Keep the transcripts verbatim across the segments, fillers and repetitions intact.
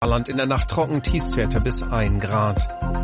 Saarland in der Nacht trocken, Tiefstwerte bis ein Grad.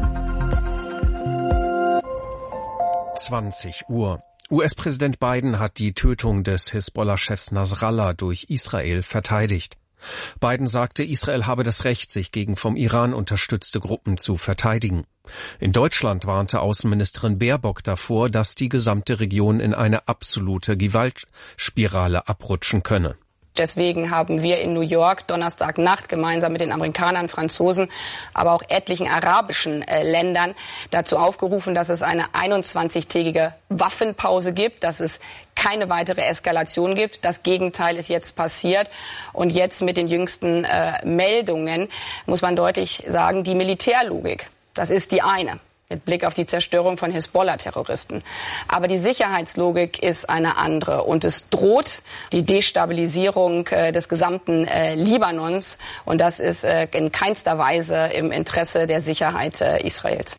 zwanzig Uhr. U S-Präsident Biden hat die Tötung des Hisbollah-Chefs Nasrallah durch Israel verteidigt. Biden sagte, Israel habe das Recht, sich gegen vom Iran unterstützte Gruppen zu verteidigen. In Deutschland warnte Außenministerin Baerbock davor, dass die gesamte Region in eine absolute Gewaltspirale abrutschen könne. Deswegen haben wir in New York Donnerstagnacht gemeinsam mit den Amerikanern, Franzosen, aber auch etlichen arabischen äh, Ländern dazu aufgerufen, dass es eine einundzwanzigtägige Waffenpause gibt, dass es keine weitere Eskalation gibt. Das Gegenteil ist jetzt passiert. Und jetzt mit den jüngsten äh, Meldungen muss man deutlich sagen, die Militärlogik, das ist die eine. Mit Blick auf die Zerstörung von Hisbollah-Terroristen. Aber die Sicherheitslogik ist eine andere. Und es droht die Destabilisierung äh, des gesamten äh, Libanons. Und das ist äh, in keinster Weise im Interesse der Sicherheit äh, Israels.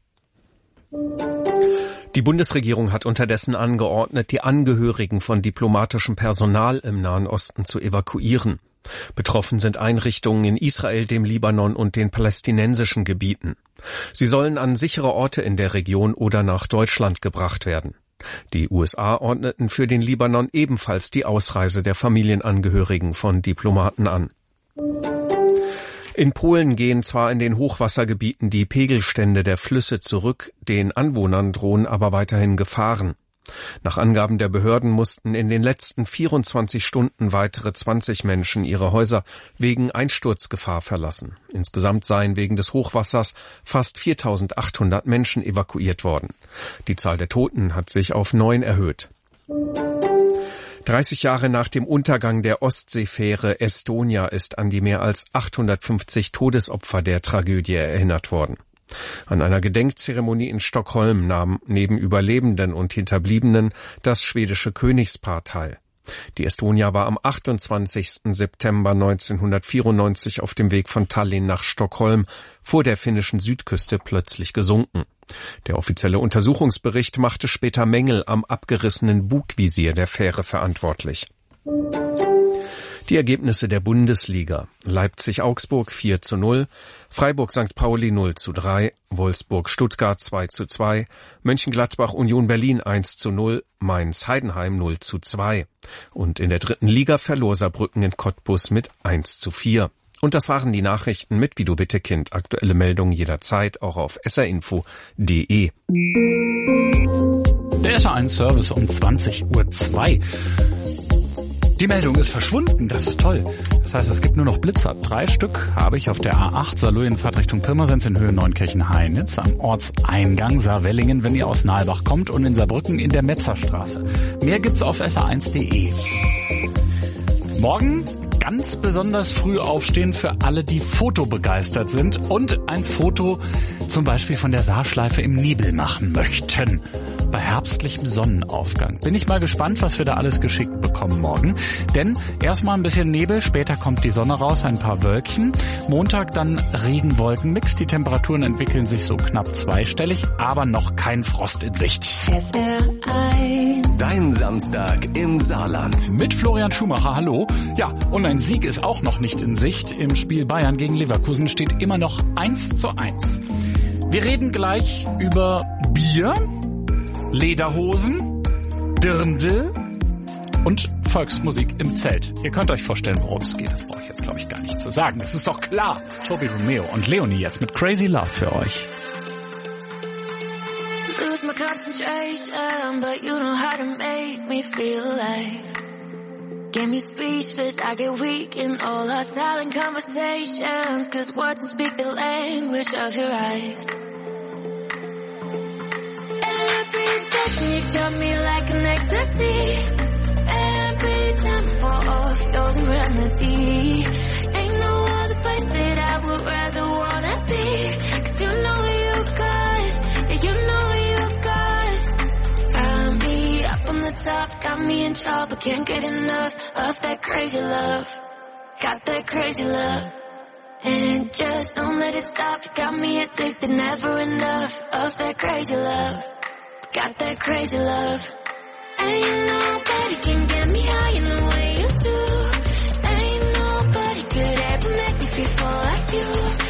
Die Bundesregierung hat unterdessen angeordnet, die Angehörigen von diplomatischem Personal im Nahen Osten zu evakuieren. Betroffen sind Einrichtungen in Israel, dem Libanon und den palästinensischen Gebieten. Sie sollen an sichere Orte in der Region oder nach Deutschland gebracht werden. Die U S A ordneten für den Libanon ebenfalls die Ausreise der Familienangehörigen von Diplomaten an. In Polen gehen zwar in den Hochwassergebieten die Pegelstände der Flüsse zurück, den Anwohnern drohen aber weiterhin Gefahren. Nach Angaben der Behörden mussten in den letzten vierundzwanzig Stunden weitere zwanzig Menschen ihre Häuser wegen Einsturzgefahr verlassen. Insgesamt seien wegen des Hochwassers fast viertausendachthundert Menschen evakuiert worden. Die Zahl der Toten hat sich auf neun erhöht. dreißig Jahre nach dem Untergang der Ostseefähre Estonia ist an die mehr als achthundertfünfzig Todesopfer der Tragödie erinnert worden. An einer Gedenkzeremonie in Stockholm nahm neben Überlebenden und Hinterbliebenen das schwedische Königspaar teil. Die Estonia war am achtundzwanzigsten September neunzehnhundertvierundneunzig auf dem Weg von Tallinn nach Stockholm vor der finnischen Südküste plötzlich gesunken. Der offizielle Untersuchungsbericht machte später Mängel am abgerissenen Bugvisier der Fähre verantwortlich. Die Ergebnisse der Bundesliga: Leipzig-Augsburg vier zu null, Freiburg-Sankt Pauli null zu drei, Wolfsburg-Stuttgart zwei zu zwei, Mönchengladbach-Union Berlin eins zu null, Mainz-Heidenheim null zu zwei. Und in der dritten Liga verlor Saarbrücken in Cottbus mit eins zu vier. Und das waren die Nachrichten mit Wie du bitte Kind. Aktuelle Meldungen jederzeit auch auf s r info punkt d e. Der S R eins Service um zwanzig Uhr zwei. Die Meldung ist verschwunden, das ist toll. Das heißt, es gibt nur noch Blitzer. Drei Stück habe ich auf der A acht Saarlouis-Fahrt Richtung Pirmasens in Höhe Neunkirchen-Heinitz, am Ortseingang Saarwellingen, wenn ihr aus Nalbach kommt, und in Saarbrücken in der Metzerstraße. Mehr gibt's auf s r eins punkt d e. Morgen ganz besonders früh aufstehen für alle, die fotobegeistert sind und ein Foto zum Beispiel von der Saarschleife im Nebel machen möchten. Bei herbstlichem Sonnenaufgang. Bin ich mal gespannt, was wir da alles geschickt bekommen morgen. Denn erstmal ein bisschen Nebel, später kommt die Sonne raus, ein paar Wölkchen. Montag dann Regenwolkenmix. Die Temperaturen entwickeln sich so knapp zweistellig, aber noch kein Frost in Sicht. Dein Samstag im Saarland. Mit Florian Schumacher, hallo. Ja, und ein Sieg ist auch noch nicht in Sicht. Im Spiel Bayern gegen Leverkusen steht immer noch eins zu eins. Wir reden gleich über Bier, Lederhosen, Dirndl und Volksmusik im Zelt. Ihr könnt euch vorstellen, worum es geht. Das brauche ich jetzt, glaube ich, gar nicht zu sagen. Das ist doch klar. Tobi Romeo und Leonie jetzt mit Crazy Love für euch. Lose my concentration, but you know how to make me feel alive. Get me speechless, I get weak in all our silent conversations, 'cause words don't speak the language of your eyes. Every touch you got me like an ecstasy. Every time I fall off, you're the remedy. Ain't no other place that I would rather wanna be, 'cause you know you got, you know you got. Got me up on the top, got me in trouble, can't get enough of that crazy love. Got that crazy love. And just don't let it stop, you got me addicted, never enough of that crazy love. Got that crazy love. Ain't nobody can get me high in the way you do. Ain't nobody could ever make me feel like you.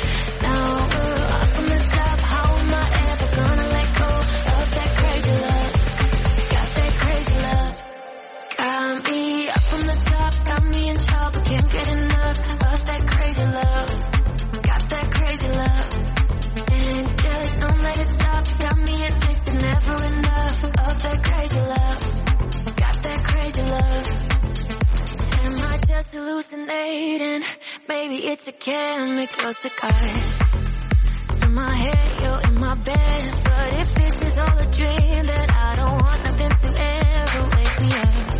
crazy love, got that crazy love. Am I just hallucinating? Maybe it's a chemical cigar. To my head, you're in my bed. But if this is all a dream, then I don't want nothing to ever wake me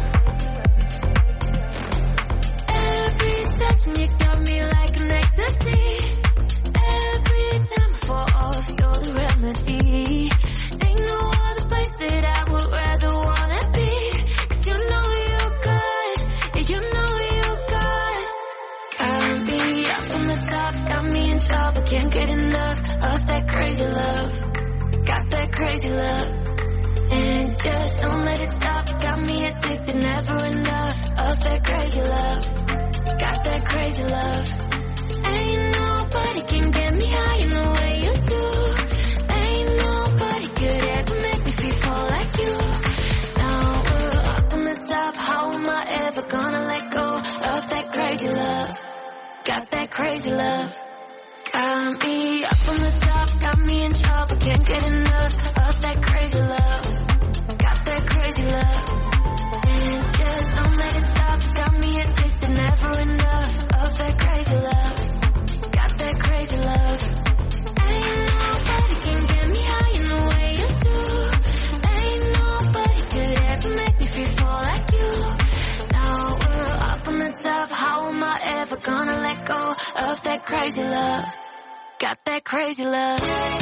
up. Every touch you got me like an ecstasy. Every time I fall off, you're the remedy. Ain't no other place that I would rather wanna be. Cause you know you're good, you know you're good. Got me up on the top, got me in trouble, can't get enough of that crazy love, got that crazy love. And just don't let it stop, got me addicted, never enough of that crazy love, got that crazy love. Ain't nobody can get me high in the way you do. Ain't nobody could ever make me feel full like you. Now we're up on the top, how am I ever gonna let go of that crazy love, got that crazy love. Got me up on the top, got me in trouble, can't get enough of that crazy love, got that crazy love. And just don't let it stop, got me addicted, never enough of that crazy love, got that crazy love. Ain't nobody can get me high in the way you do. Ain't nobody could ever make me feel full like you. Now we're up on the top, how am I ever gonna let go of that crazy love, got that crazy love.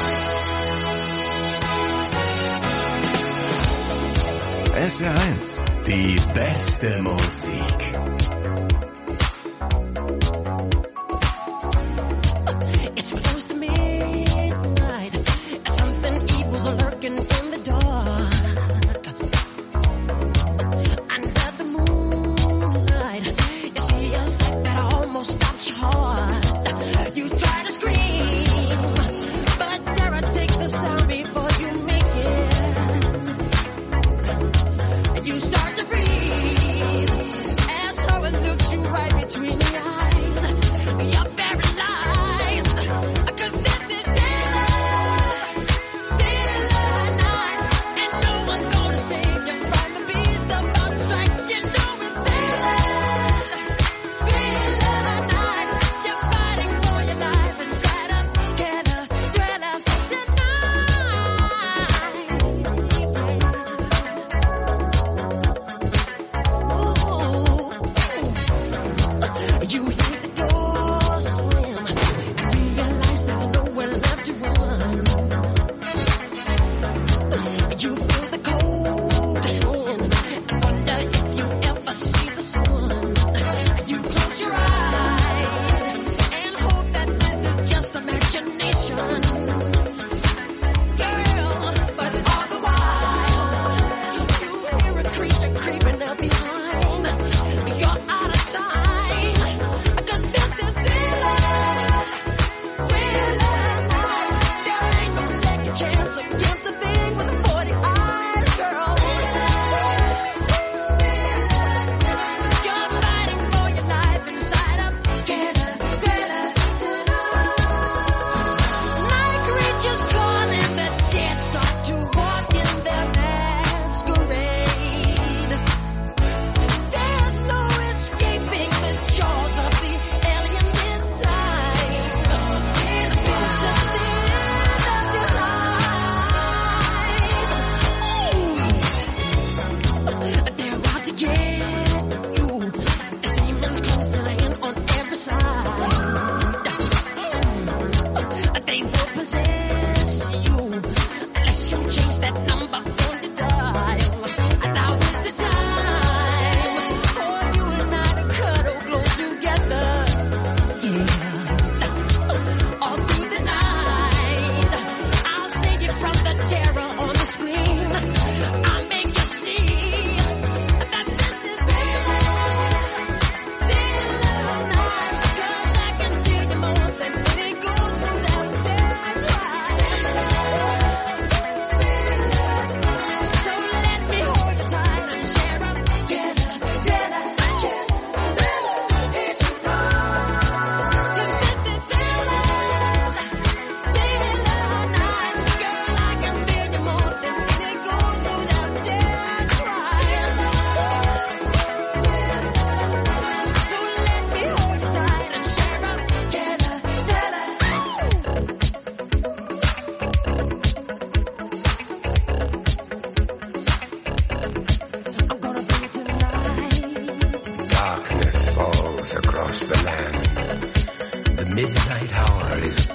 S R eins, die beste Musik. It's close to midnight, something evil's lurking in the dark. Under the moonlight, you see a sight that almost stops your heart. You try to scream, but terror takes the sound before you make it. And you start to freeze as though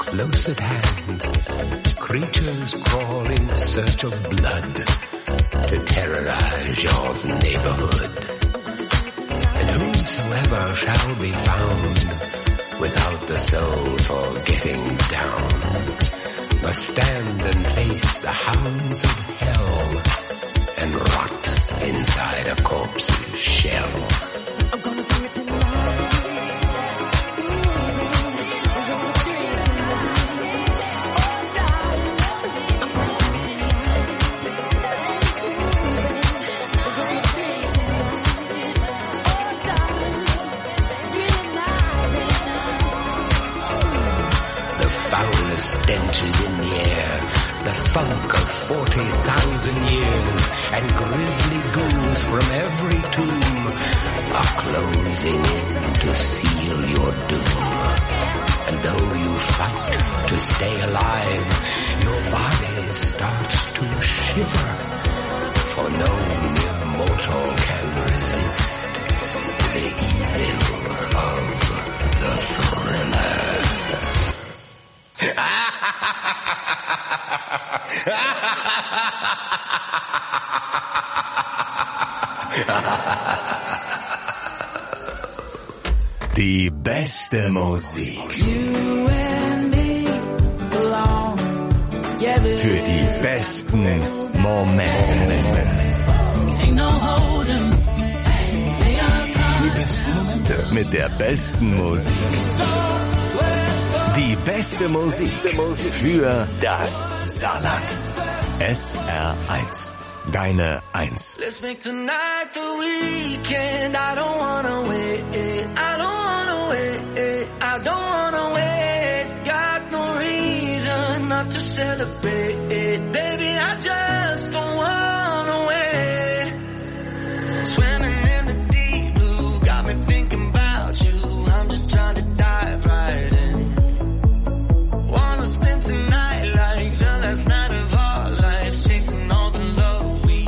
close at hand, creatures crawl in search of blood to terrorize your neighborhood. And whosoever shall be found without the soul for getting down must stand and face the hounds of hell and rot inside a corpse's shell. I'm gonna do it tonight. Stench is in the air, the funk of forty thousand years, and grisly ghouls from every tomb are closing in to seal your doom. And though you fight to stay alive, your body starts to shiver, for no mere mortal can resist the evil of the thriller. Die beste Musik. Für die besten Momente. Die besten Momente mit der besten Musik. Die beste Musik für das Saarland. S R eins. Deine Eins. Let's make tonight the weekend. I don't wanna wait. I don't wanna wait. I don't wanna wait. Got no reason not to celebrate. Baby, I just don't wanna wait. Swimming in the deep blue got me thinking about you. I'm just trying to dive right in. Wanna spend tonight like the last night of our lives, chasing all the love.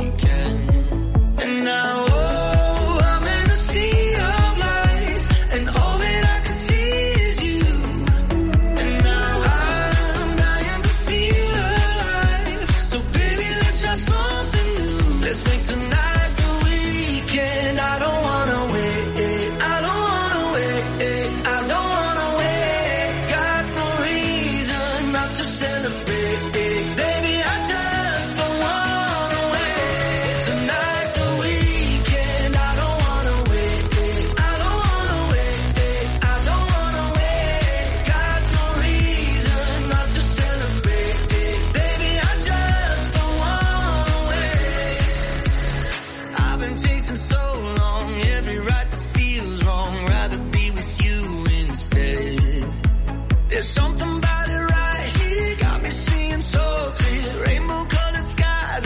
And now, oh, I'm in a sea of lights, and all that I can see is you. And now I'm dying to feel alive. So baby, let's try something new. Let's make tonight the weekend. I don't wanna wait. I don't wanna wait. I don't wanna wait. Got no reason not to celebrate. Baby, I just don't wanna wait. Tonight's the weekend. I don't wanna wait. I don't wanna wait. I don't wanna wait. Got no reason not to celebrate. Baby, I just don't wanna wait. I've been chasing so long, every right that feels wrong. Rather be with you instead. There's something about it right here, got me seeing so clear. Rainbow colored skies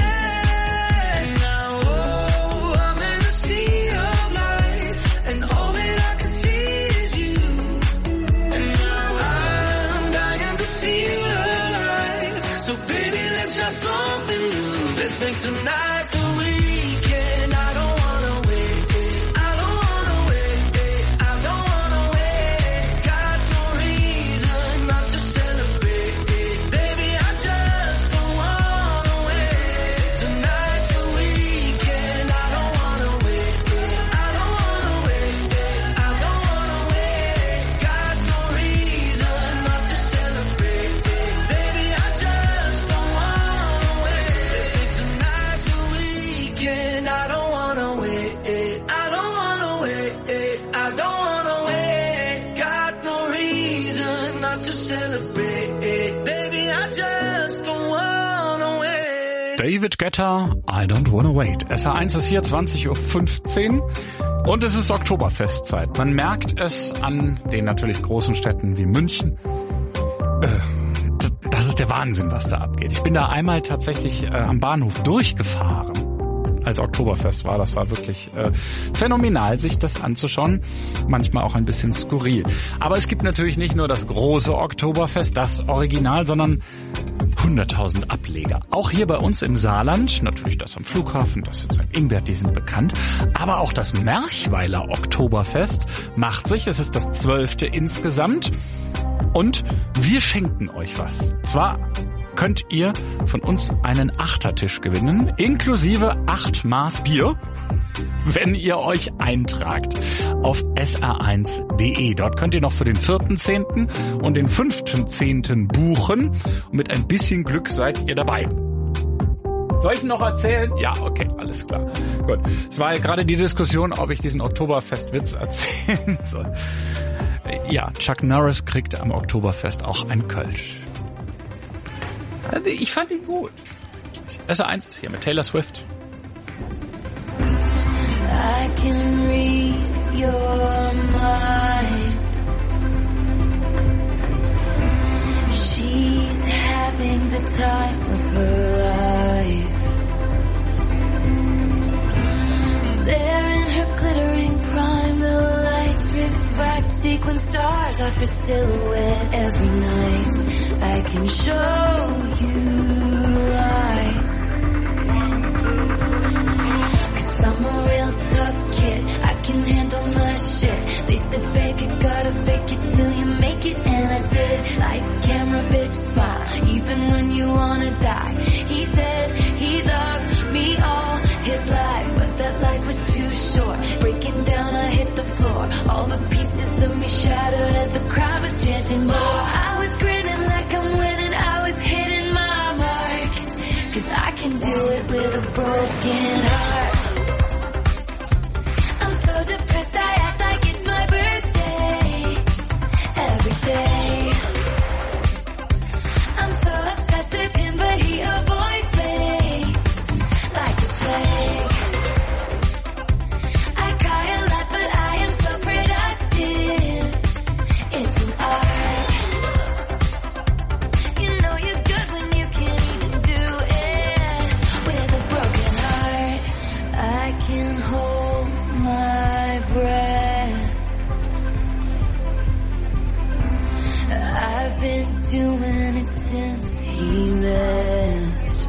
ahead. Now, oh, I'm in a sea of lights, and all that I can see is you. And now I'm dying to feel alive. So baby, let's try something new. Let's make tonight the weekend. I don't wanna wait. I don't wanna wait. I don't wanna wait. Got no reason not to celebrate. Baby, I just don't wanna wait. Tonight's the weekend. I don't wanna wait. I don't wanna wait. I don't wanna wait. Got no reason not to celebrate. Baby, I just don't wanna wait. Let's make tonight the weekend. I don't wanna wait. I don't wanna wait. I don't wanna wait. Got no reason not to celebrate. Baby, I just don't wanna wait. David Guetta, I Don't Wanna Wait. S R eins ist hier, zwanzig Uhr fünfzehn und es ist Oktoberfestzeit. Man merkt es an den natürlich großen Städten wie München. Äh, d- das ist der Wahnsinn, was da abgeht. Ich bin da einmal tatsächlich äh, am Bahnhof durchgefahren, als Oktoberfest war. Das war wirklich äh, phänomenal, sich das anzuschauen. Manchmal auch ein bisschen skurril. Aber es gibt natürlich nicht nur das große Oktoberfest, das Original, sondern hunderttausend Ableger. Auch hier bei uns im Saarland, natürlich das am Flughafen, das in Sankt Ingbert, die sind bekannt. Aber auch das Merchweiler Oktoberfest macht sich. Es ist das zwölfte insgesamt. Und wir schenken euch was. Zwar könnt ihr von uns einen Achtertisch gewinnen, inklusive acht Maß Bier, wenn ihr euch eintragt auf S R eins punkt de. Dort könnt ihr noch für den vierten zehnten und den fünften zehnten buchen. Und mit ein bisschen Glück seid ihr dabei. Soll ich noch erzählen? Ja, okay, alles klar. Gut. Es war ja gerade die Diskussion, ob ich diesen Oktoberfestwitz erzählen soll. Ja, Chuck Norris kriegt am Oktoberfest auch ein Kölsch. Also ich fand ihn gut. S R eins ist hier mit Taylor Swift. I can read your mind. She's having the time of her life. There in her glittering prime, the lights refract sequin stars off her silhouette every night. I can show you lights. I'm a real tough kid, I can handle my shit. They said, baby, you gotta fake it till you make it, and I did. Lights, camera, bitch, smile, even when you wanna die. He said he loved me all his life, but that life was too short. Breaking down, I hit the floor. All the pieces of me shattered as the crowd was chanting more. I was grinning like I'm winning, I was hitting my marks, 'cause I can do it with a broken heart. So depressed, I act like it's my birthday every day. I'm so obsessed with him, but he avoids me like a plague. I cry a lot, but I am so productive. It's an art. You know you're good when you can't even do it with a broken heart. I can hold my breath. I've been doing it since he left.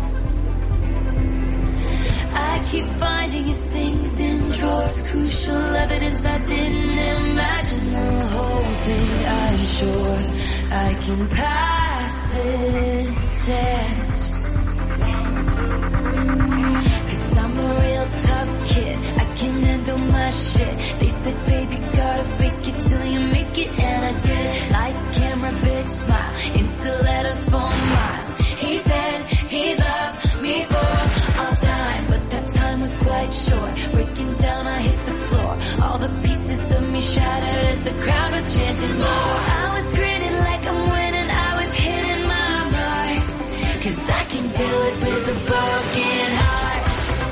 I keep finding his things in drawers, crucial evidence I didn't imagine. The whole thing, I'm sure I can pass this test. 'Cause I'm a real tough kid, I can handle my shit. They said, baby, gotta fake it till you make it, and I did. Lights, camera, bitch, smile, insta letters for miles. He said he loved me for all time, but that time was quite short. Breaking down, I hit the floor. All the pieces of me shattered as the crowd was chanting more. I was grinning like I'm winning, I was hitting my marks, 'cause I can do it with a broken heart.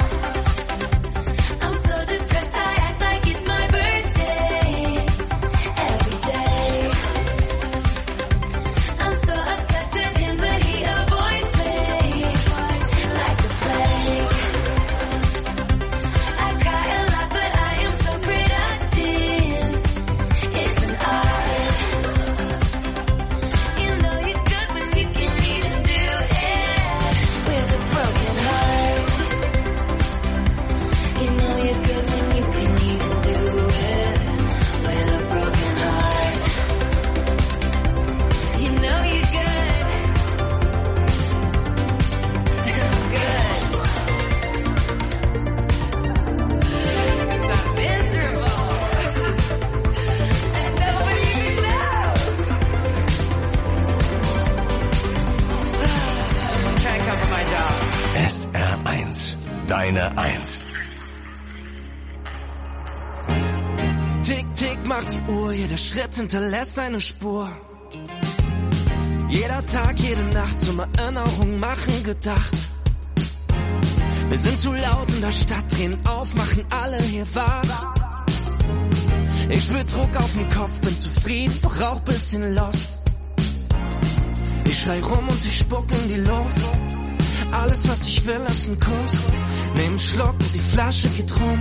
S R eins, deine Eins. Tick, tick macht die Uhr, jeder Schritt hinterlässt seine Spur. Jeder Tag, jede Nacht zum Erinnerung machen gedacht. Wir sind zu laut in der Stadt, drehen auf, machen alle hier wach. Ich spür Druck auf den Kopf, bin zufrieden, doch auch bisschen lost. Ich schrei rum und ich spuck in die Luft. Alles, was ich will, ist ein Kuss. Nehm einen Schluck und die Flasche geht rum.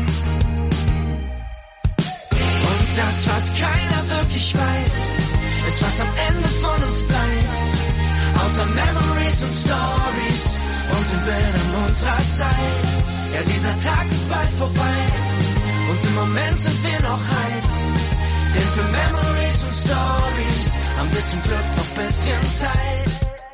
Und das, was keiner wirklich weiß, ist, was am Ende von uns bleibt. Außer Memories und Stories und den Bildern unserer Zeit. Ja, dieser Tag ist bald vorbei und im Moment sind wir noch heil. Denn für Memories und Stories am haben wir zum Glück noch bisschen Zeit.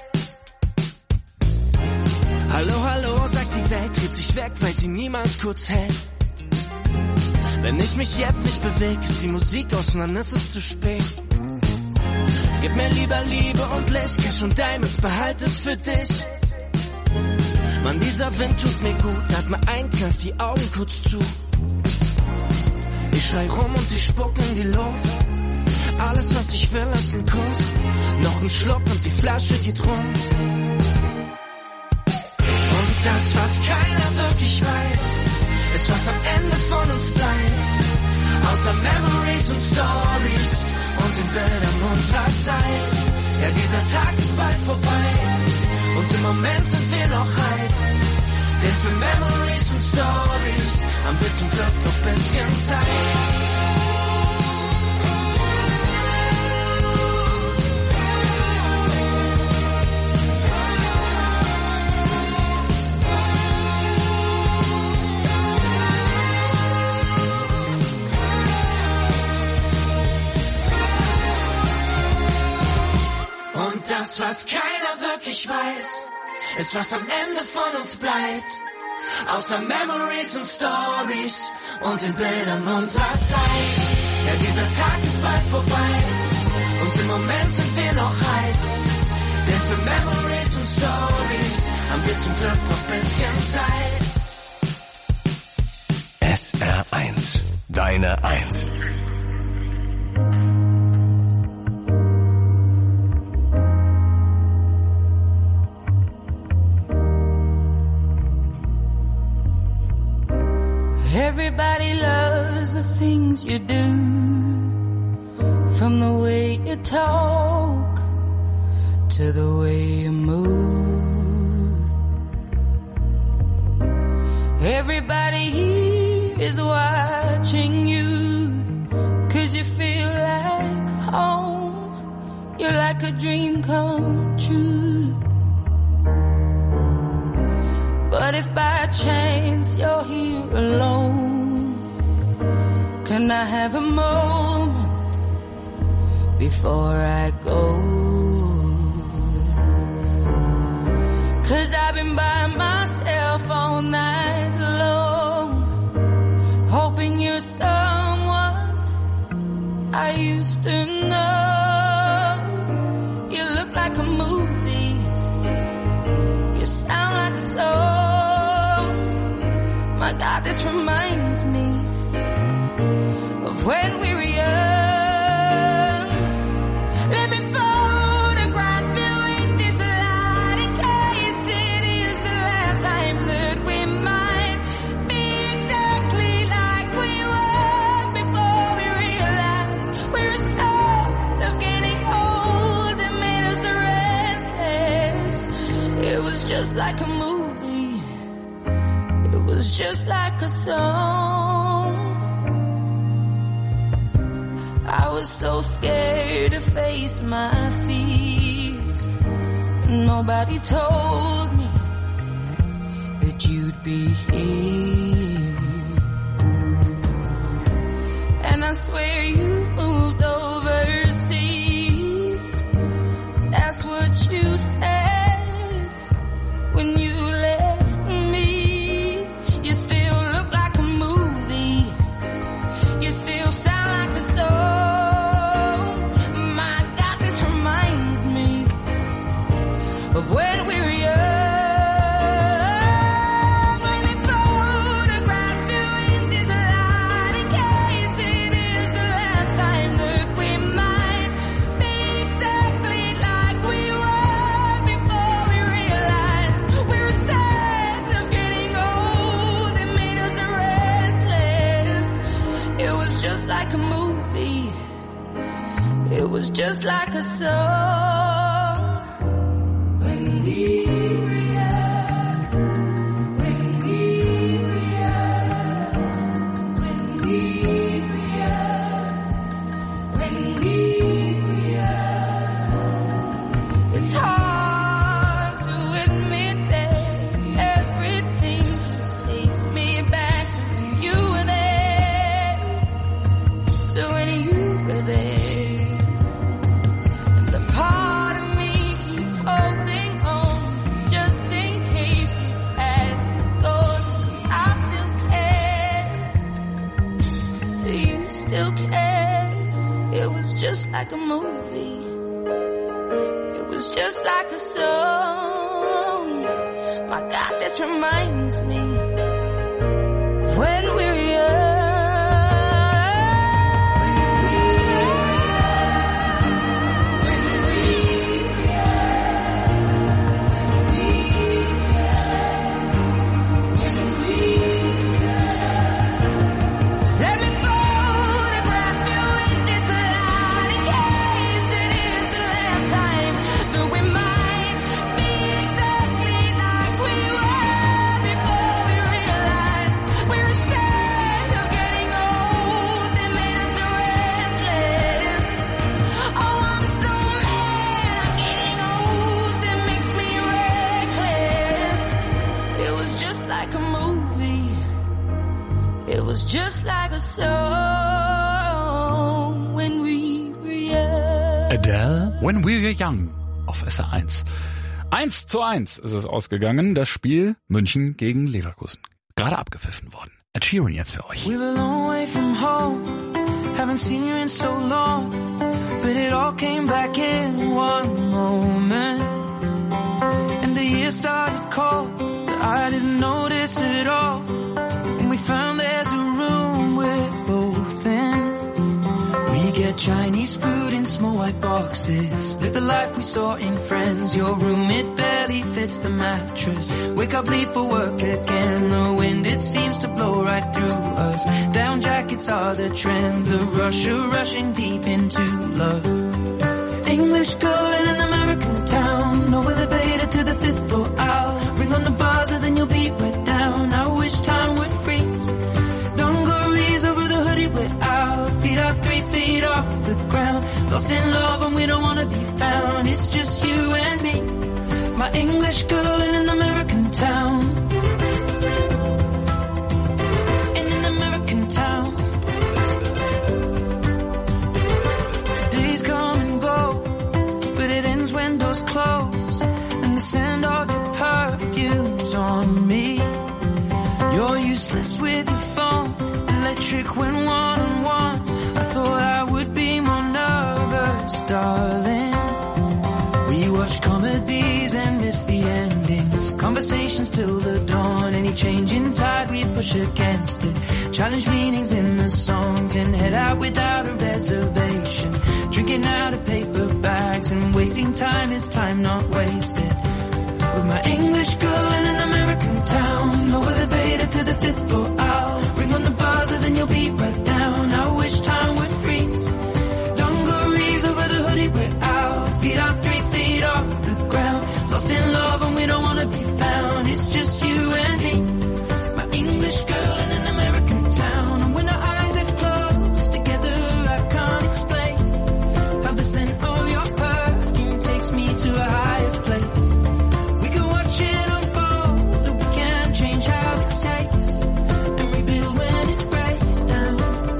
Hallo, hallo, sagt die Welt, dreht sich weg, weil sie niemals kurz hält. Wenn ich mich jetzt nicht bewege, ist die Musik aus und dann ist es zu spät. Gib mir lieber Liebe und Licht, Cash und Diamonds, behalt es für dich. Mann, dieser Wind tut mir gut, atme ein, kneif die Augen kurz zu. Ich schrei rum und ich spuck in die Luft. Alles, was ich will, ist ein Kuss. Noch ein Schluck und die Flasche geht rum. Und das, was keiner wirklich weiß, ist, was am Ende von uns bleibt. Außer Memories und Stories und den Bildern unserer Zeit. Ja, dieser Tag ist bald vorbei und im Moment sind wir noch hype. Denn für Memories und Stories haben wir zum Glück noch bisschen Zeit. Und das, was keiner wirklich weiß, ist, was am Ende von uns bleibt. Außer Memories und Stories und den Bildern unserer Zeit. Ja, dieser Tag ist bald vorbei und im Moment sind wir noch hype. Denn für Memories und Stories haben wir zum Glück noch bisschen Zeit. S R eins, deine Eins. Everybody loves the things you do, from the way you talk to the way you move. Everybody here is watching you, 'cause you feel like home. You're like a dream come true. But if by chance you're here alone, can I have a moment before I go? 'Cause I've been by myself all night long, hoping you're someone I used to know. You look like a movie, you sound like a song. My God, this reminds me of when we were young. Let me photograph you in this light, in case it is the last time that we might be exactly like we were before we realized we're scared of getting old and made us restless. It was just like a movie, it was just like a song. I was so scared to face my fears. Nobody told me that you'd be here. And I swear you moved overseas. That's what you said when you left me. You still look like a movie. You still sound like a song. My God, this reminds me of when we were young. Let me photograph you in this light, in case it is the last time that we might be exactly like we were before we realized we were scared of getting old and made us restless. It was just like a movie, it was just like a song. When we were young, when we were young, when we were young, when we were young. It's hard to admit that everything just takes me back to when you were there, to when you were there. And like a movie. It was just like a song. My God, this reminds me of when we were young. Just like a song when we were young. Adele, When We Were Young auf S R eins. eins zu eins ist es ausgegangen, das Spiel München gegen Leverkusen. Gerade abgepfiffen worden. Ed Sheeran jetzt für euch. We were a long way from home, haven't seen you in so long, but it all came back in one moment. And the year started cold, but I didn't notice it all. And we found there's a room we're both in. We get Chinese food in small white boxes, live the life we saw in Friends. Your room, it barely fits the mattress. Wake up, leave for work again. The wind, it seems to blow right through us. Down jackets are the trend. The rush of rushing deep into love. English girl in an American town, no elevator to the fifth floor. I'll ring on the buzzer, then you'll be right down. I wish time would freeze. Dungarees over the hoodie, we're out. Feet are three feet off the ground. Lost in love and we don't wanna be found. It's just you and me, my English girl in an American town. In an American town. Days come and go, but it ends when doors close, and the scent of your perfume's on me. You're useless with your phone, electric when one-on-one. I thought I would be more nervous, darling. We watch comedies and miss the endings, conversations till the dawn. Any change in tide, we push against it. Challenge meanings in the songs and head out without a reservation. Drinking out of paper bags and wasting time is time not wasted. With my English girl in an American town, no elevator to the fifth floor. I'll ring on the buzzer, then you'll be right down. I wish time would freeze. Dungarees over the hoodie, we're out. Feet are three feet off the ground. Lost in love and we don't wanna be found. It's just you and me, my English girl in an American town. And when our eyes are closed together, I can't explain how the scent of your perfume takes me to a higher place. We can watch it unfold, but we can't change how it tastes, and rebuild when it breaks down.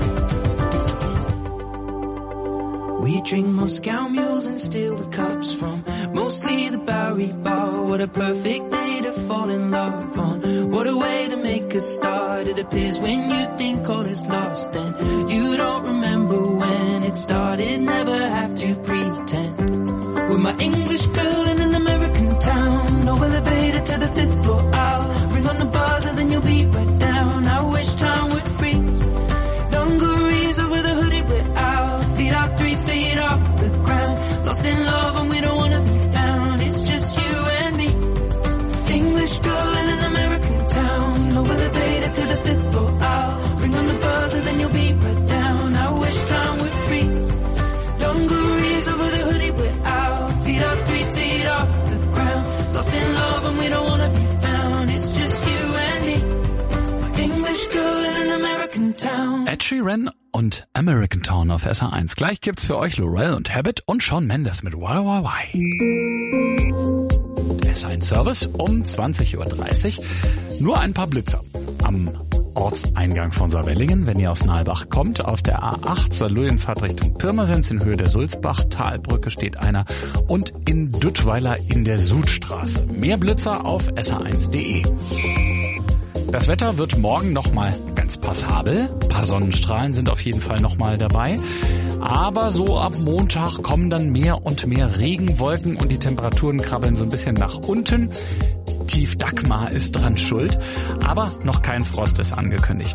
We drink Moscow mules and steal the cups from mostly the Bowery Bar. What a perfect day to fall in love on. What a way to make a start. It appears when you think all is lost, then you don't remember when it started. Never have to pretend. With my English girl in an American town, no elevator to the fifth floor. I'll ring on the buzzer, then you'll be right down. I wish time would freeze. Dungarees over the hoodie, we're out. Feet are three feet off the ground. Lost in love and we don't wanna be found. It's just you and me, English girl in an American town. No elevator to the fifth floor. I'll ring on the buzzer, then you'll be right down. I wish time would freeze. Dungarees over the hoodie, we're out. Feet are three feet off the ground. Lost in love and we don't wanna be found. It's just you and me, my English girl in an American town. Ed Sheeran und American Town auf S R eins. Gleich gibt's für euch Laurel und Habit und Shawn Mendes mit Why Why Why. S R eins Service um zwanzig Uhr dreißig. Nur ein paar Blitzer am Ortseingang von Saarwellingen, wenn ihr aus Nalbach kommt. Auf der A acht Saarlouis-Fahrt Richtung Pirmasens in Höhe der Sulzbach-Talbrücke steht einer und in Duttweiler in der Sudstraße. Mehr Blitzer auf S R eins Punkt de. Das Wetter wird morgen nochmal ganz passabel. Ein paar Sonnenstrahlen sind auf jeden Fall nochmal dabei. Aber so ab Montag kommen dann mehr und mehr Regenwolken und die Temperaturen krabbeln so ein bisschen nach unten. Tief Dagmar ist dran schuld, aber noch kein Frost ist angekündigt.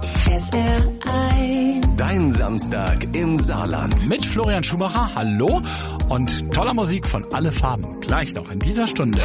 Dein Samstag im Saarland. Mit Florian Schumacher, hallo, und toller Musik von Alle Farben. Gleich noch in dieser Stunde.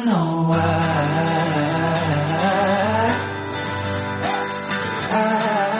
I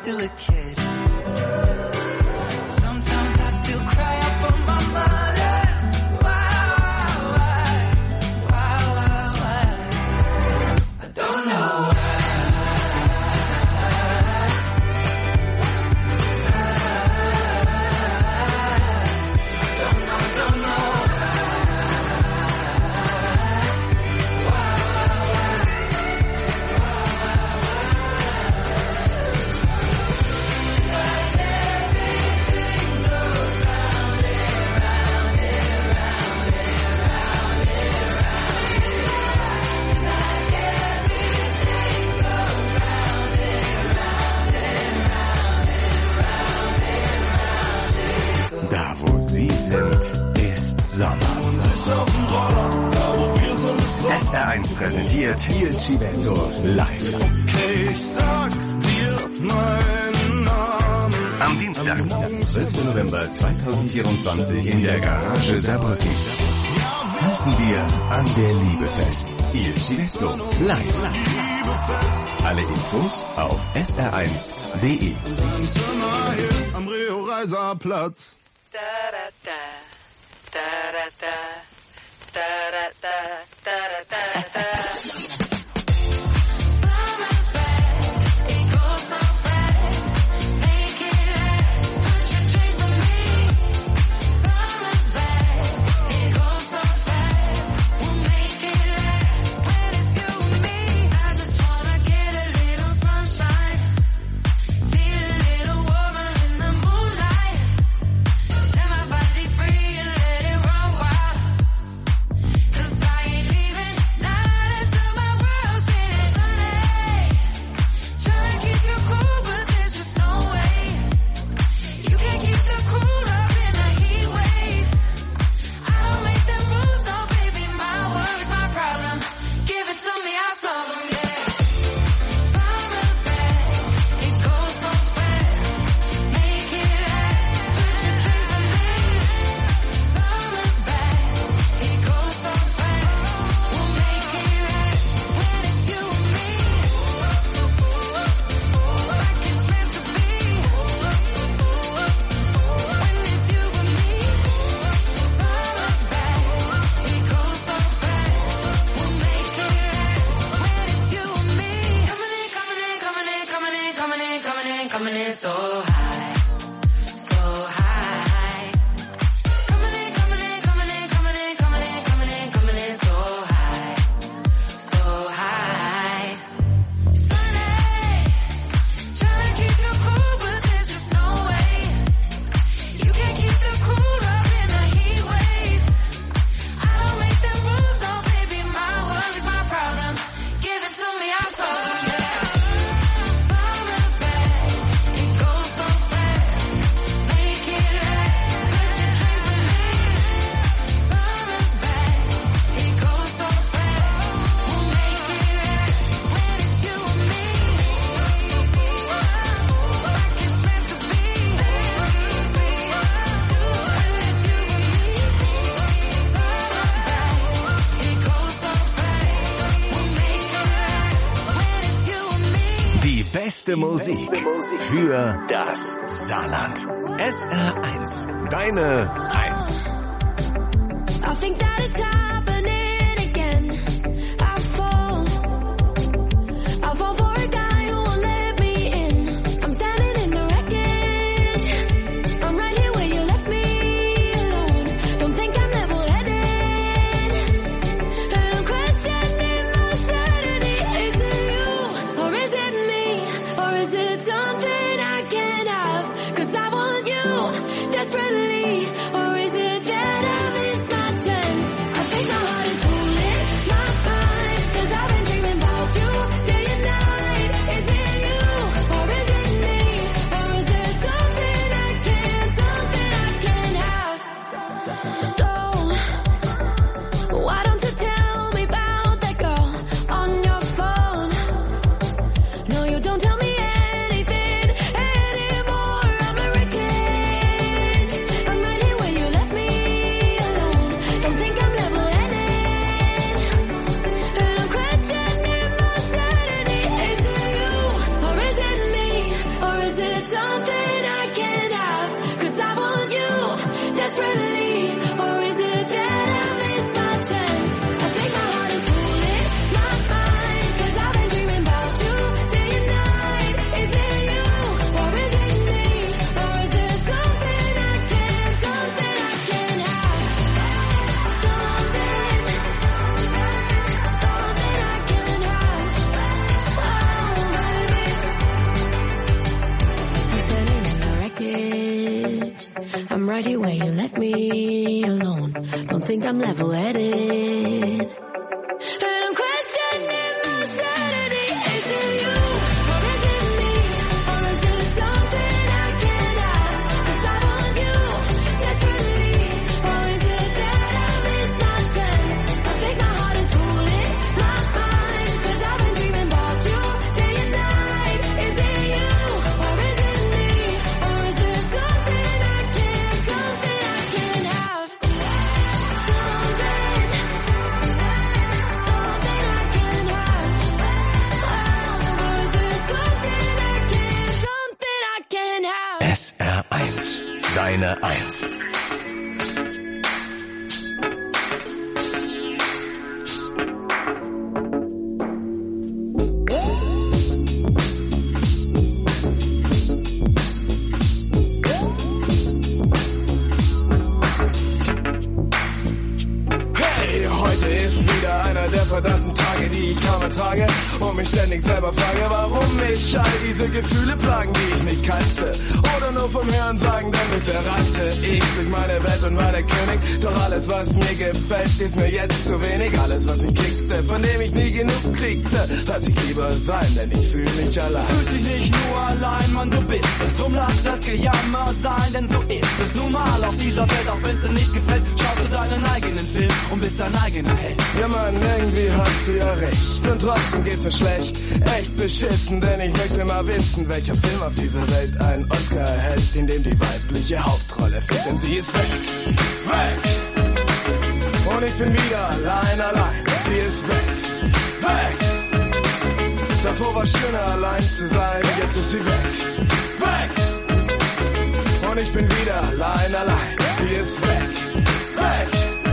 still a kid. Sometimes I still cry out for my mother. Why, why, why, why, why? I don't know why. Da, wo Sie sind, ist Sommer. S R eins präsentiert Il Civetto live. Ich sag dir meinen Namen. Am Dienstag, zwölften November zweitausendvierundzwanzig in der Garage Saarbrücken. Halten wir an der Liebe fest. Il Civetto live. Alle Infos auf S R eins punkt de. Am Rio-Reiser-Platz. Da da da, da da da, da da da, da da da. Summer's back, it goes so fast. Make it last, put your dreams on me. Summer's back, it goes so fast. We'll make it last when it's you and me. I just wanna get a little sunshine, feel a little warmer in the moonlight. Set my body free and let it run wild. 'Cause I ain't leaving not until my world's spinning sunny. Tryna keep you cool, but there's just no way. You can't keep the cool up in the heat wave. I don't make them rules, no baby, my worries, my problem. Give it to me, I'll solve them, yeah. Summer's back, it goes so fast. Make it last, put your dreams on me. Summer's back, it goes so fast. We'll make it last when it's you and me. Like it's meant to be. When it's you and me. Summer's back, it goes so fast. We'll make it last when it's you and me. Coming in, coming in, coming in, coming in, coming in, coming in, coming in so high, so high. Coming in, coming in, coming in, coming in, coming in, coming in, coming in so high, so high. Sunny, tryna keep you cool, but there's just no way. You can't keep the cool up in the heat wave. I don't make them rules, no baby, my worries, my problem. Give it to me, I'll solve them, yeah. Summer's back, it goes so fast. Make it last, put your dreams on me. Summer's back, it goes so fast. We'll make it last when it's you and me. Like it's meant to be. When it's you and me. Summer's back, it goes so fast. We'll make it last when it's you and me. Die beste Musik für das Saarland. S R eins, deine Eins. I think that it's happening again. I fall, I fall for a guy who won't let me in. I'm standing in the wreckage. I'm right here where you left me alone. Don't think I'm level-headed. And I'm questioning my sanity. Is it you, or is it me, or is it something I can't have? 'Cause I want you desperately, or is it me alone. Don't think I'm level-headed. And I'm questioning my sanity. Is it you, or is it me? Or is it something I can't have? 'Cause I want you desperately. Or is it that I missed my chance? I think my heart is fooling my mind. 'Cause I've been dreaming about you day and night. Is it you, or is it me? Or is it something I can't, something I can't have? Something, something I can't have. Oh, or is it something I can't, something I can't have? S R eins, deine Eins. Hey, heute ist wieder einer der verdammten Tage, die ich kaum ertrage und mich ständig selber frage, warum mich all diese Gefühle plagen, die ich nicht kannte oder nur vom Hören sagen, denn bisher rannte ich durch meine Welt und war der König, doch alles, was mir gefällt, ist mir jetzt zu wenig, alles, was mich kickte, von dem ich nie genug kriegte, lass ich lieber sein, denn ich fühle mich allein. Fühlst dich nicht nur allein, Mann, du bist es. Drum lass das Gejammer sein, denn so ist es nun mal auf dieser Welt. Auch wenn's dir nicht gefällt, schaust du deinen eigenen Film und bist dein eigener Held. Ja Mann, irgendwie hast du ja recht und trotzdem geht's mir schlecht, echt beschissen, denn ich möchte mal wissen, welcher Film auf dieser Welt einen Oscar erhält, in dem die weibliche Hauptrolle fehlt, denn sie ist weg, weg. Und ich bin wieder allein, allein, sie ist weg, weg. Davor war schöner allein zu sein, jetzt ist sie weg, weg. Und ich bin wieder allein, allein, sie ist weg, weg.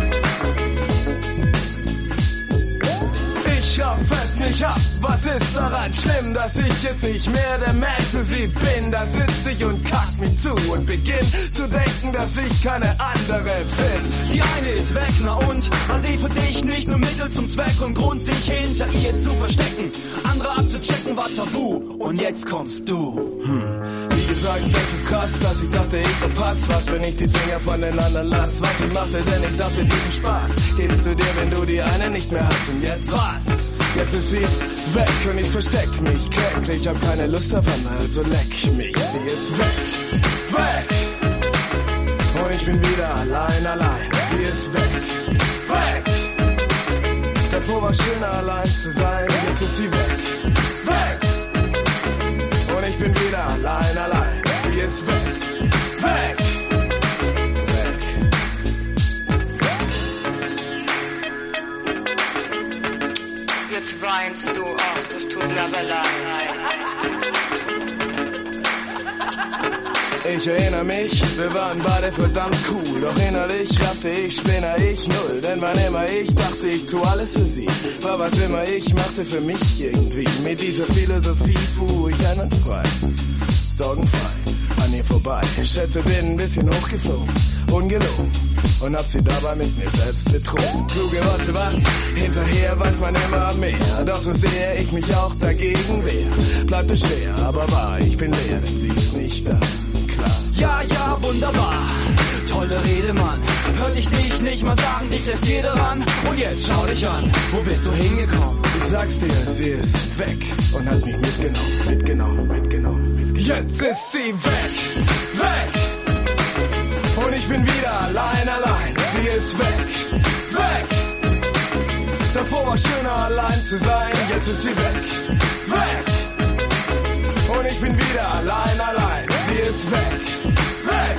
Ich raff es nicht ab, was ist daran schlimm, dass ich jetzt nicht mehr der Mensch für sie bin? Da sitz ich und kack mich zu und beginn zu denken, dass ich keine andere bin. Die eine ist weg, na und? War sie für dich nicht nur Mittel zum Zweck und Grund, sich hinter ihr zu verstecken? Andere abzuchecken war tabu und jetzt kommst du. Hm. Wie gesagt, das ist krass, dass ich dachte, ich verpass was, wenn ich die Finger von den anderen lass. Was ich machte, denn ich dachte, diesen Spaß gibst du dir, wenn du die eine nicht mehr hast. Und jetzt was? Jetzt ist sie weg und ich versteck mich kläglich. Hab keine Lust davon, also leck mich. Sie ist weg, weg. Und ich bin wieder allein, allein. Sie ist weg, weg. Davor war schöner allein zu sein, jetzt ist sie weg, weg. Und ich bin wieder allein, allein. Sie ist weg, weg. Jetzt weinst du, ach, das tut mir aber leid. Ich erinnere mich, wir waren beide verdammt cool, doch innerlich raffte ich, spinner ich null, denn wann immer ich dachte, ich tu alles für sie, war was immer ich machte für mich irgendwie. Mit dieser Philosophie fuhr ich einwandfrei, sorgenfrei, an ihr vorbei. Ich schätze, bin ein bisschen hochgeflogen, ungelogen, und hab sie dabei mit mir selbst betrogen. Kluge Worte, was? Hinterher weiß man immer mehr, doch so sehr ich mich auch dagegen wehr. Bleibt es schwer, aber wahr, ich bin leer, denn sie ist nicht da. Ja, ja, wunderbar. Tolle Rede, Mann. Hört ich dich nicht mal sagen, dich lässt jeder ran. Und jetzt schau dich an, wo bist du hingekommen? Ich sag's dir, sie ist weg und hat mich mitgenommen, mitgenommen, mitgenommen. Jetzt ist sie weg, weg. Und ich bin wieder allein, allein. Sie ist weg, weg. Davor war schöner allein zu sein, jetzt ist sie weg, weg. Und ich bin wieder allein, allein. Sie ist weg, weg.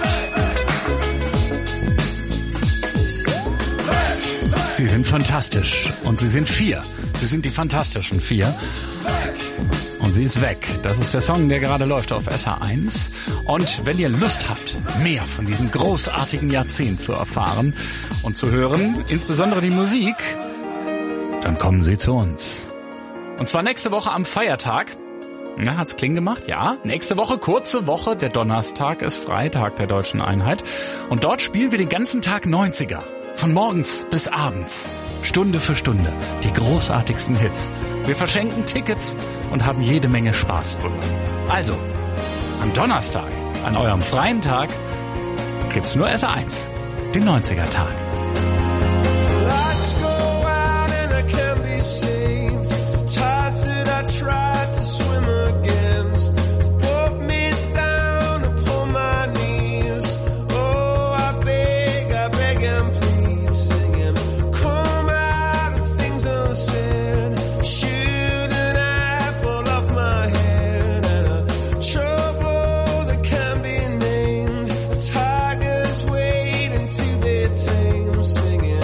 Sie sind fantastisch und sie sind vier. Sie sind die fantastischen vier. Und sie ist weg. Das ist der Song, der gerade läuft auf S H eins. Und wenn ihr Lust habt, mehr von diesem großartigen Jahrzehnt zu erfahren und zu hören, insbesondere die Musik, dann kommen Sie zu uns. Und zwar nächste Woche am Feiertag. Ja, hat's Kling gemacht? Ja. Nächste Woche, kurze Woche. Der Donnerstag ist Freitag der Deutschen Einheit. Und dort spielen wir den ganzen Tag neunziger. Von morgens bis abends. Stunde für Stunde. Die großartigsten Hits. Wir verschenken Tickets und haben jede Menge Spaß zusammen. Also, am Donnerstag, an eurem freien Tag, gibt's nur S R eins. den neunziger-Tag. Lights go out and I can't be saved. Tides that I tried to swim against pulled me down upon my knees. Oh, I beg, I beg and please, singing, come out of things unsaid. Shoot an apple off my head and a trouble that can't be named. A tiger's waiting to be tamed, singing.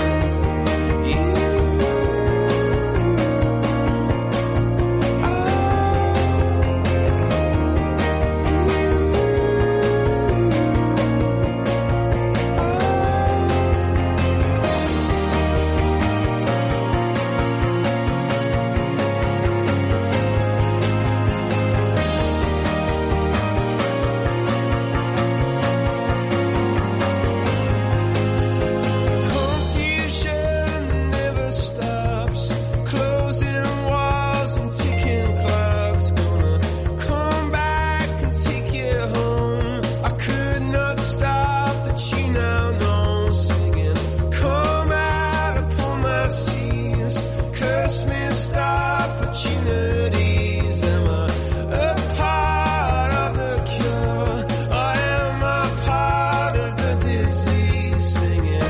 Confusion never stops, closing walls and ticking clocks. Gonna come back and take you home. I could not stop the tune now, no, singing. Come out upon my seas, curse missed opportunities. Am I a part of the cure, or am I part of the disease? Singing.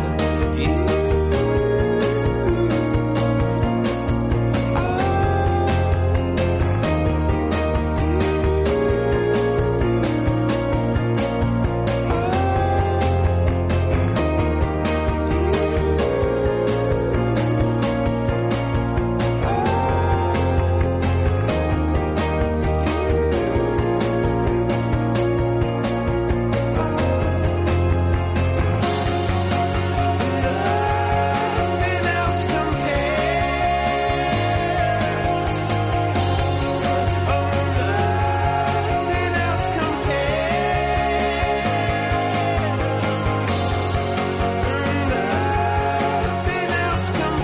Nothing else compares. Oh, nothing else compares. Nothing else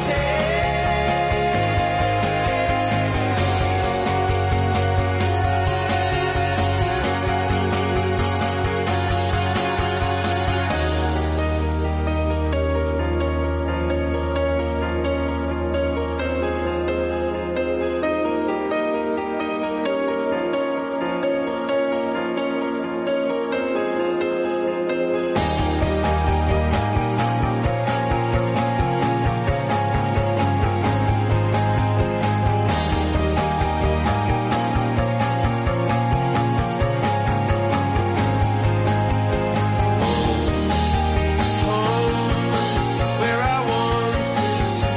where I wanted to go.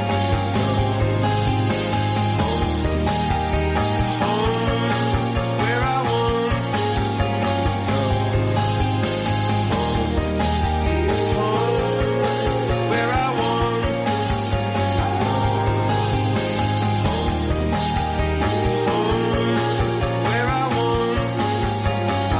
Home, where I wanted to go. Home, where I wanted to go. Home, where I wanted to go.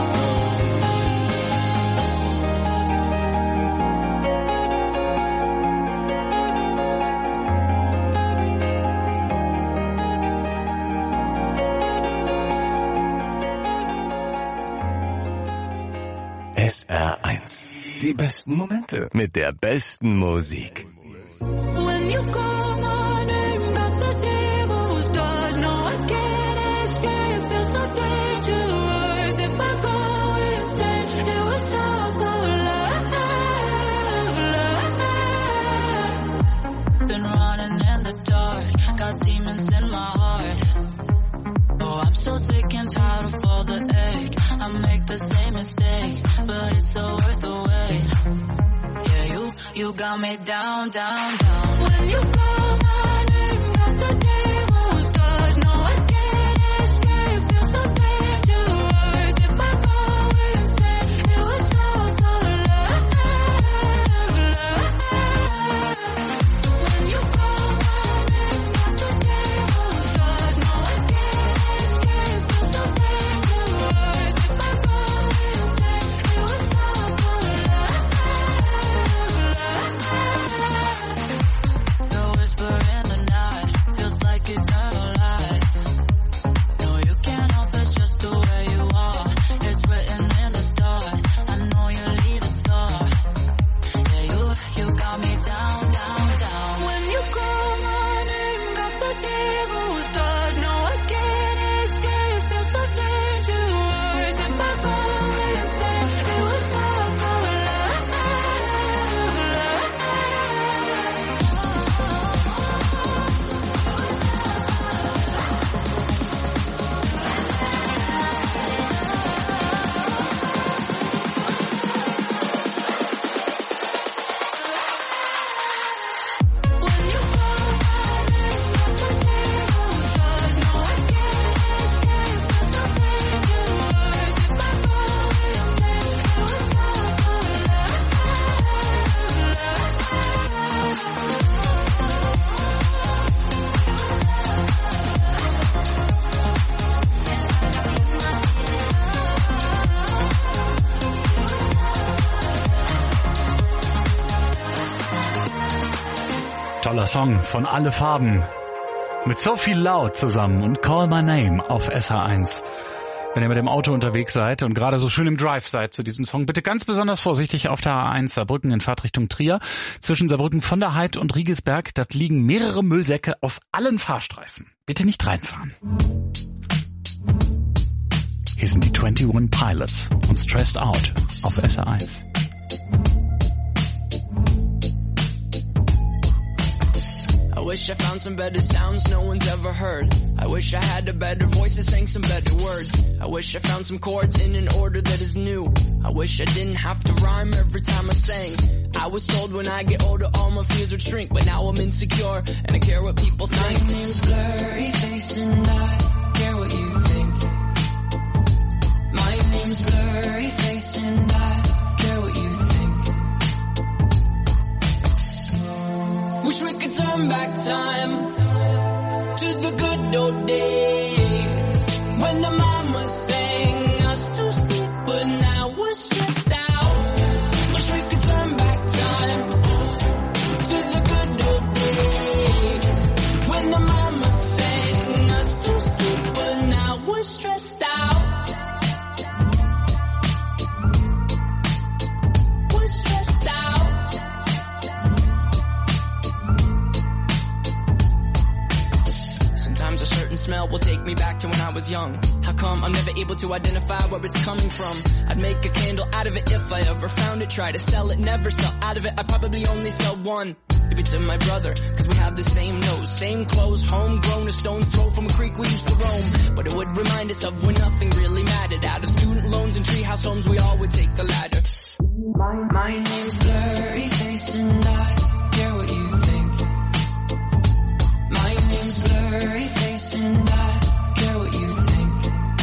S R eins. Die besten Momente mit der besten Musik. When you call my name, got the devil's touch. No, I can't escape. Feel so dangerous. If I go insane, it was all for love, love. Been running in the dark, got demons in my heart. Oh, I'm so sick and tired of all the ache. I make the same mistakes, but it's so worth the wait. Yeah, you, you got me down, down, down. When you call my name, got the devil's touch. No, I can't escape. Feel so dangerous. If I go insane, it was all for love, love. When you call my name, got the devil's touch. No, I can't escape. Feel so dangerous. If I go insane, it was all for love, love. The whisper in Song von Alle Farben. Mit Sophie Laut zusammen und Call My Name auf S H eins. Wenn ihr mit dem Auto unterwegs seid und gerade so schön im Drive seid zu diesem Song, bitte ganz besonders vorsichtig auf der A eins Saarbrücken in Fahrtrichtung Trier. Zwischen Saarbrücken von der Heid und Riegelsberg, dort liegen mehrere Müllsäcke auf allen Fahrstreifen. Bitte nicht reinfahren. Hier sind die einundzwanzig Pilots und Stressed Out auf S H eins. I wish I found some better sounds no one's ever heard. I wish I had a better voice that sang some better words. I wish I found some chords in an order that is new. I wish I didn't have to rhyme every time I sang. I was told when I get older all my fears would shrink, but now I'm insecure and I care what people think. My name's Blurry Face and I care what you think. My name's Blurry Face and I care what you think. Wish we could turn back time to the good old days when the mama sang us to sleep, but now we're stressed out. Wish we could turn back time to the good old days when the mama sang us to sleep, but now we're stressed out. We're stressed out. Sometimes a certain smell will take me back to when I was young. How come I'm never able to identify where it's coming from? I'd make a candle out of it if I ever found it. Try to sell it, never sell out of it. I'd probably only sell one. Maybe to my brother, cause we have the same nose, same clothes, homegrown, a stone's throw from a creek we used to roam. But it would remind us of when nothing really mattered. Out of student loans and treehouse homes, we all would take the ladder. My, my name's Blurry Face and I care what you think. My name's Blurry Face and I care what you think.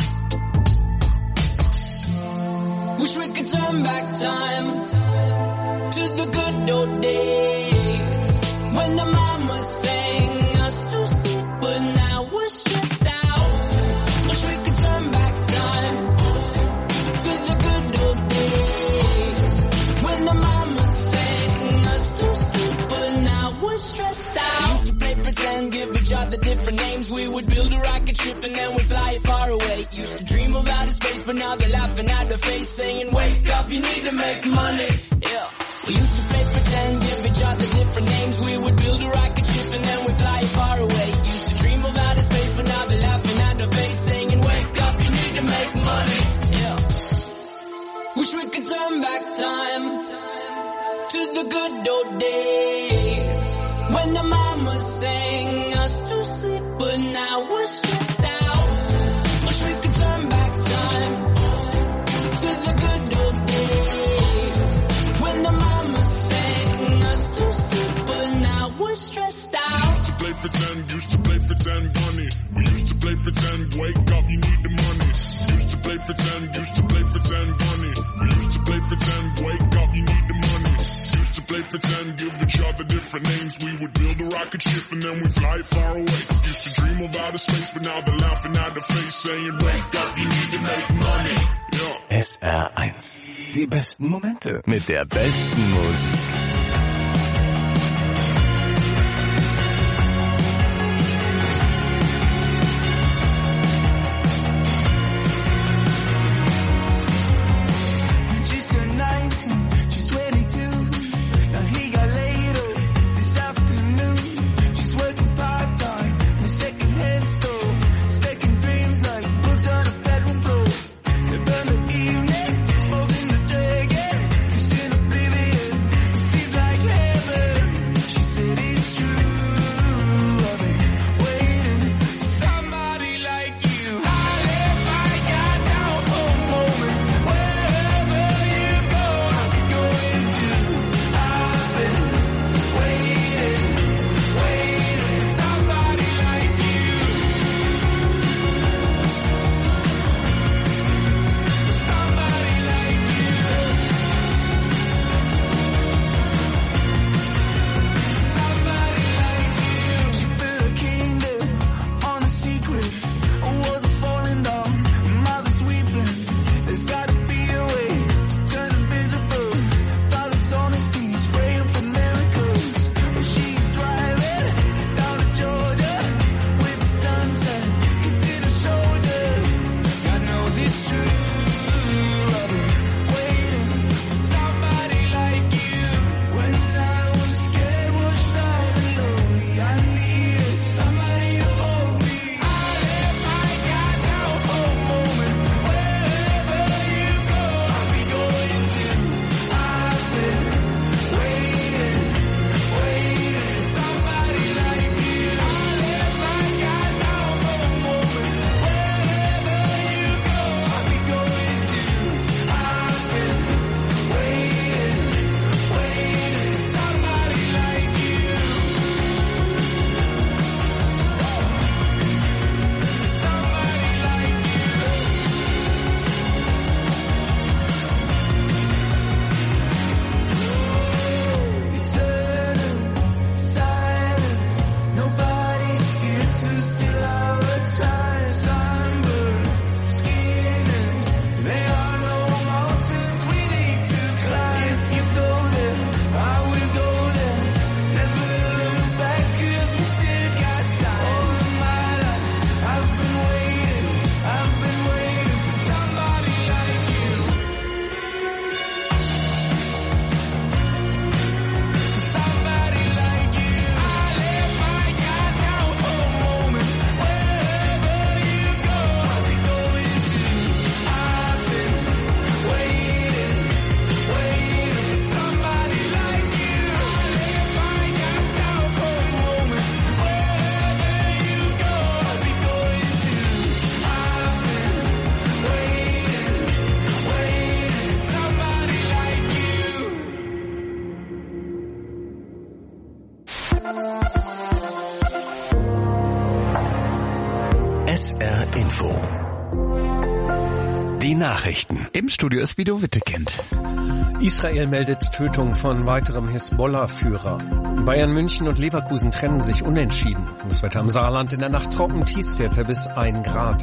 Wish we could turn back time to the good old days when the mama sang us to sleep, but now we're stressed out. Wish we could turn back time to the good old days when the mama sang us to sleep, but now we're stressed out. Used to play pretend, give each other different names. We would build a rocket ship and then we'd fly it far away. Used to dream of outer space, but now they're laughing at the face, saying, wake up, you need to make money. Yeah. We used to play pretend, give each other different names. We would build a rocket ship and then we'd fly it far away. Used to dream of outer space, but now they're laughing at the face, saying, wake up, you need to make money. Yeah. Wish we could turn back time to the good old days when the mama sang us to sleep, but now we're stressed out. Wish we could turn back time to the good old days when the mama sang us to sleep, but now we're stressed out. Used to play pretend, used to play pretend, bunny. We used to play pretend, wake up, you need the money. Used to play pretend, used to play pretend, bunny. We used to play pretend, wake up, you need the money. Used to play pretend, give each other different names. We would build a rocket ship and then we fly far away. Used to dream of outer space, but now they're laughing at the face, saying, wake up, you need to make money. Yeah. S R eins. Die besten Momente mit der besten Musik. She's turned nineteen, she's twenty-two. Now he got laid up this afternoon. She's working part-time in a second-hand store, stacking dreams like books on a bedroom floor. They burn the evening, smoking the dragon. You've seen oblivion, you've seen S R Info. Die Nachrichten. Im Studio ist Guido Wittekind. Israel meldet Tötung von weiterem Hisbollah-Führer. Bayern München und Leverkusen trennen sich unentschieden. Das Wetter im Saarland in der Nacht trocken, Tiefstwerte bis ein Grad.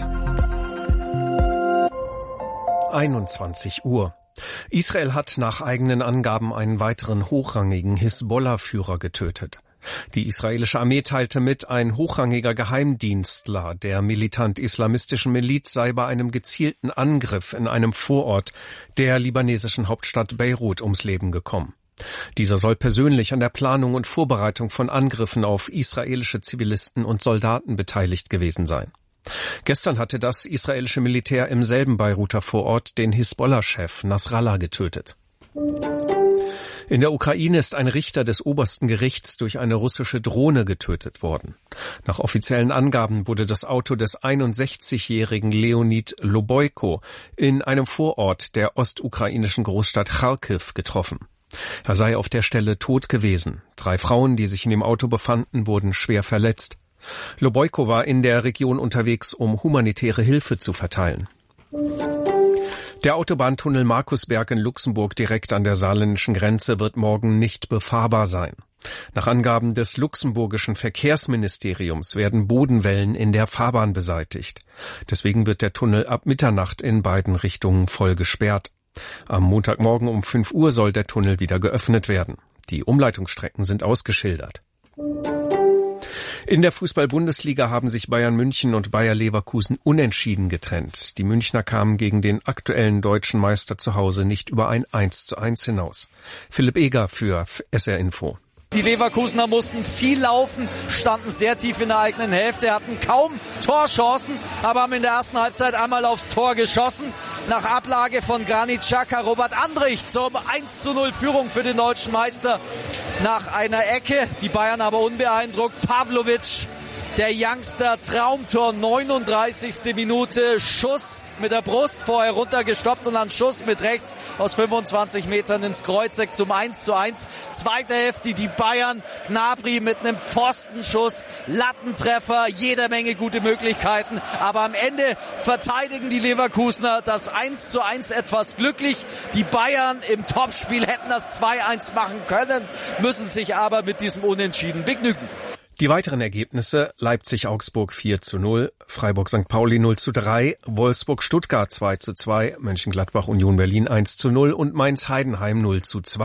einundzwanzig Uhr. Israel hat nach eigenen Angaben einen weiteren hochrangigen Hisbollah-Führer getötet. Die israelische Armee teilte mit, ein hochrangiger Geheimdienstler der militant-islamistischen Miliz sei bei einem gezielten Angriff in einem Vorort der libanesischen Hauptstadt Beirut ums Leben gekommen. Dieser soll persönlich an der Planung und Vorbereitung von Angriffen auf israelische Zivilisten und Soldaten beteiligt gewesen sein. Gestern hatte das israelische Militär im selben Beiruter Vorort den Hisbollah-Chef Nasrallah getötet. In der Ukraine ist ein Richter des obersten Gerichts durch eine russische Drohne getötet worden. Nach offiziellen Angaben wurde das Auto des einundsechzigjährigen Leonid Loboyko in einem Vorort der ostukrainischen Großstadt Charkiw getroffen. Er sei auf der Stelle tot gewesen. Drei Frauen, die sich in dem Auto befanden, wurden schwer verletzt. Loboyko war in der Region unterwegs, um humanitäre Hilfe zu verteilen. Der Autobahntunnel Markusberg in Luxemburg direkt an der saarländischen Grenze wird morgen nicht befahrbar sein. Nach Angaben des luxemburgischen Verkehrsministeriums werden Bodenwellen in der Fahrbahn beseitigt. Deswegen wird der Tunnel ab Mitternacht in beiden Richtungen voll gesperrt. Am Montagmorgen um fünf Uhr soll der Tunnel wieder geöffnet werden. Die Umleitungsstrecken sind ausgeschildert. In der Fußball-Bundesliga haben sich Bayern München und Bayer Leverkusen unentschieden getrennt. Die Münchner kamen gegen den aktuellen deutschen Meister zu Hause nicht über ein eins zu eins hinaus. Philipp Eger für S R Info. Die Leverkusener mussten viel laufen, standen sehr tief in der eigenen Hälfte, hatten kaum Torchancen, aber haben in der ersten Halbzeit einmal aufs Tor geschossen. Nach Ablage von Granit Xhaka, Robert Andrich zum eins zu null Führung für den deutschen Meister nach einer Ecke. Die Bayern aber unbeeindruckt. Pavlovic, der Youngster, Traumtor, neununddreißigste Minute, Schuss mit der Brust, vorher runtergestoppt und dann Schuss mit rechts aus fünfundzwanzig Metern ins Kreuzeck zum eins zu eins. Zweite Hälfte, die Bayern, Gnabry mit einem Pfostenschuss, Lattentreffer, jede Menge gute Möglichkeiten, aber am Ende verteidigen die Leverkusener das eins zu eins etwas glücklich. Die Bayern im Topspiel hätten das zwei eins machen können, müssen sich aber mit diesem Unentschieden begnügen. Die weiteren Ergebnisse: Leipzig-Augsburg vier zu null, Freiburg-Sankt Pauli null zu drei, Wolfsburg-Stuttgart zwei zu zwei, Mönchengladbach-Union Berlin eins zu null und Mainz-Heidenheim null zu zwei.